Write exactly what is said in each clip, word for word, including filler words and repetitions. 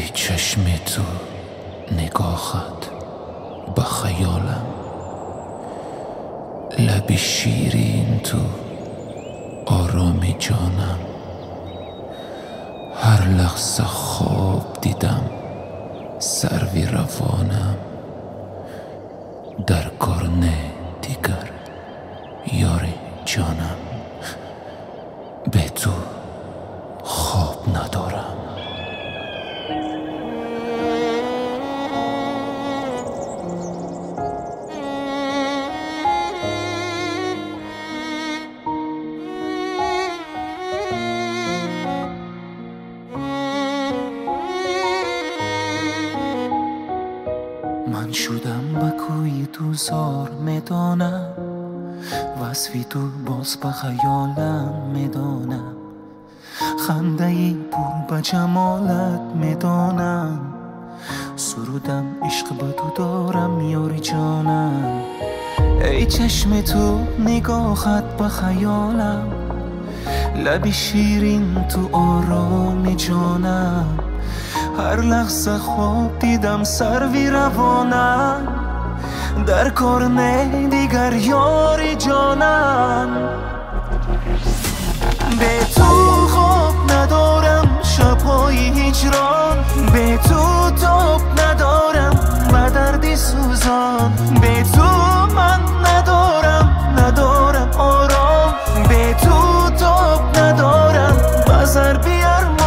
چشم تو نگاهت به خیالم، لب شیرین تو آرام جانم. هر لحظه خواب دیدم سروی روانم، در کارنه دیگر یار جانم. به تو خواب ندارم. من شدم به کوی تو زار میدانم، وصفی تو باز به خیالم میدانم. خنده ای پر به جمالت میدانم، سرودم عشق به تو دارم یاری جانم. ای چشم تو نگاهت به خیالم، لب شیرین تو آرام جانم. هر لحظه خواب دیدم سروی روانم، در کارنه دیگر یاری جانم. به تو خواب ندارم شبهای هجران، به تو تاب ندارم و دردی سوزان. به تو من ندارم ندارم آرام، به تو تاب ندارم بزر بیارمان.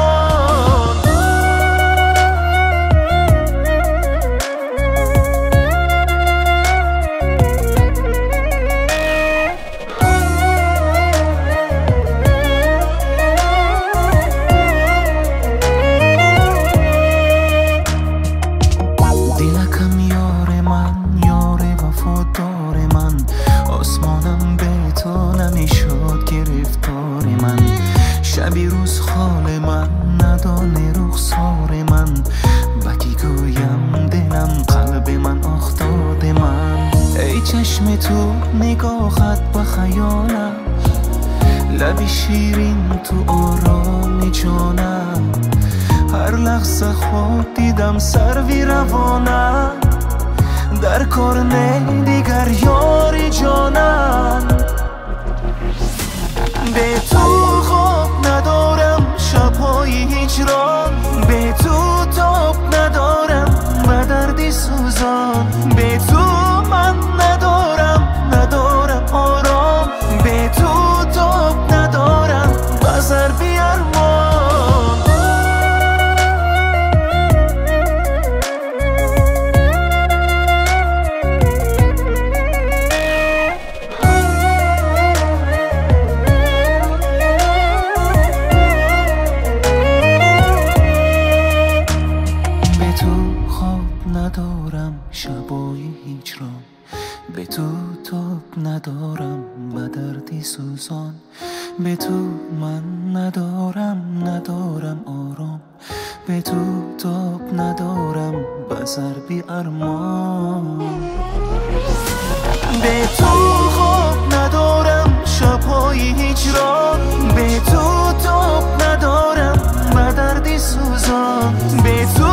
شبی روز خال من ندانه رخسار من، بکی گویم دلم قلب من افتاد من. ای چشم تو نگاهت به خیالم، لب شیرین تو آرام جانم. هر لحظه خواب دیدم سروی روانم، در کارنه دیگر یاری جانم. به تو خواب ندارم شبهای هجران، به تو تاب ندارم و دردی سوزان. به تو من ندارم ندارم آرام، به تو تاب ندارم بزر بیارمان. ندارم شبای هجران، به تو تاب ندارم به دردی سوزان. به تو من ندارم ندارم آرام، به تو تاب ندارم بزر بی ارمان. به تو خواب ندارم شبهای هجران، به تو تاب ندارم به دردی سوزان. به تو